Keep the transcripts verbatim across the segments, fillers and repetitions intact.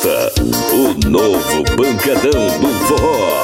apresenta o novo Pancadão do Forró.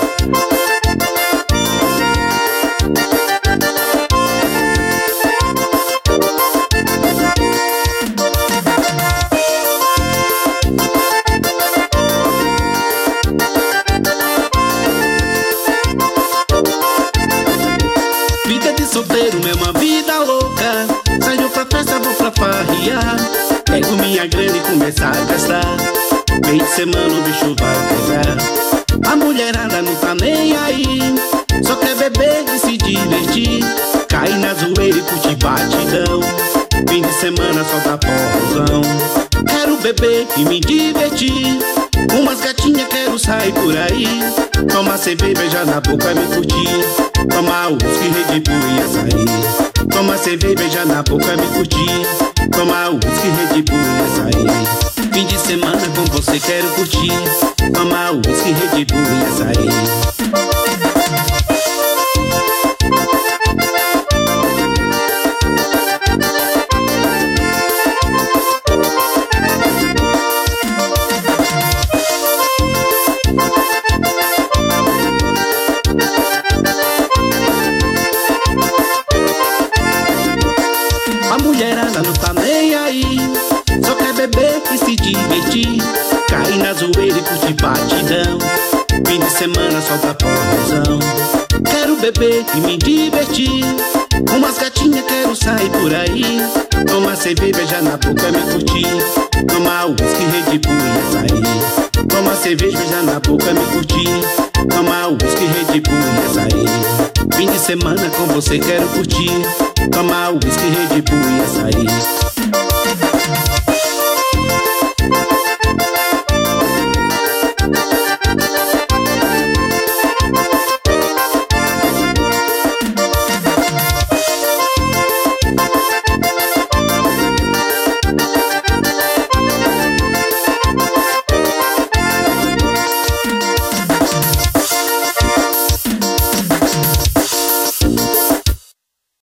Vida de solteiro é uma vida louca. Saio pra festa, vou pra farriar. Pego minha grana e começo a gastar. Meio de semana o bicho vai pegar. A mulherada não tá nem aí, só quer beber e se divertir. Cai na zoeira e curte batidão. Fim de semana só dá porrozão. Quero beber e me divertir. Umas gatinhas quero sair por aí. Tomar cerveja, beijar na boca e me curtir. Tomar uísque, Red Bull e açaí. Tomar cerveja, beijar na boca e me curtir. Tomar uísque, Red Bull e açaí. Fim de semana com você quero curtir. Tomar uísque, Red Bull e açaí. A mulherada não tá nem aí, só quer beber e se divertir. Cai na zoeira e curte batidão. Fim de semana só dá porrozão. Quero beber e me divertir. Umas gatinhas quero sair por aí. Tomar cerveja, beijar na boca e me curtir. Tomar uísque, Red Bull e açaí. Tomar cerveja, beijar na boca e me curtir. Tomar uísque, Red Bull e açaí. Fim de semana com você quero curtir. Tomar uísque, Red Bull e açaí.